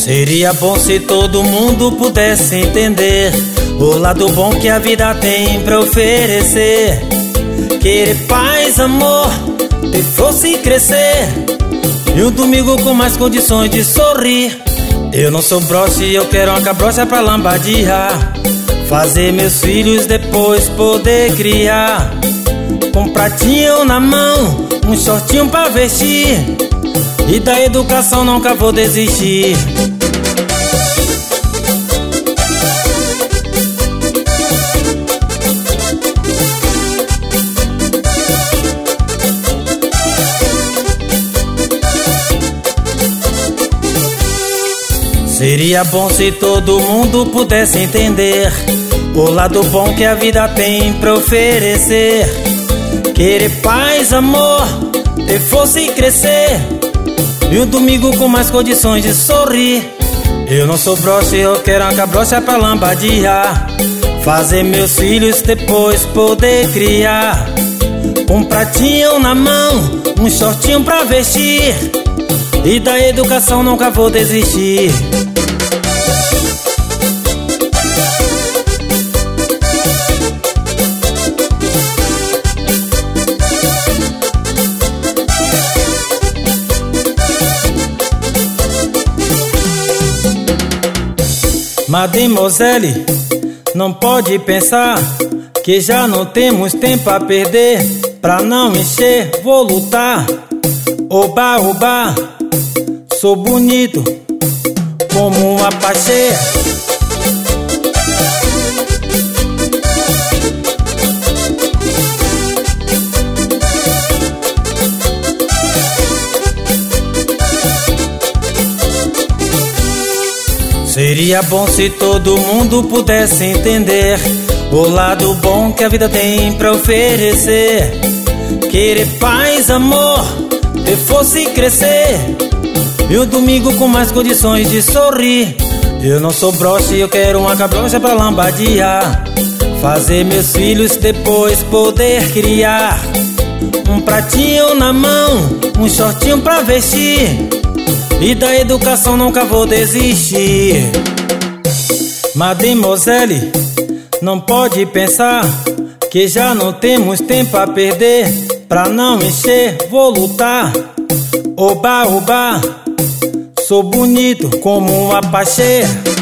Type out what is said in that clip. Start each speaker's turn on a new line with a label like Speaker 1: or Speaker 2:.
Speaker 1: Seria bom se todo mundo pudesse entender o lado bom que a vida tem pra oferecer. Querer paz, amor, ter força e crescer, e um domingo com mais condições de sorrir. Eu não sou broche, eu quero uma cabrocha pra lambadear, fazer meus filhos depois poder criar. Com um pratinho na mão, um shortinho pra vestir, e da educação nunca vou desistir. Seria bom se todo mundo pudesse entender o lado bom que a vida tem pra oferecer. Querer paz, amor, ter força e crescer, e um domingo com mais condições de sorrir. Eu não sou broche, eu quero uma cabrocha pra lambadear, fazer meus filhos depois poder criar. Com um pratinho na mão, um shortinho pra vestir, e da educação nunca vou desistir. Mademoiselle, não pode pensar que já não temos tempo a perder. Pra não encher, vou lutar. Oba, oba, sou bonito como uma pacheia. Seria bom se todo mundo pudesse entender o lado bom que a vida tem pra oferecer. Querer paz, amor, ter força e crescer, e um domingo com mais condições de sorrir. Eu não sou broche, eu quero uma cabrocha pra lambadear, fazer meus filhos depois poder criar. Um pratinho na mão, um shortinho pra vestir, e da educação nunca vou desistir. Mademoiselle, não pode pensar que já não temos tempo a perder. Pra não encher, vou lutar. Oba, oba, sou bonito como uma pacheia.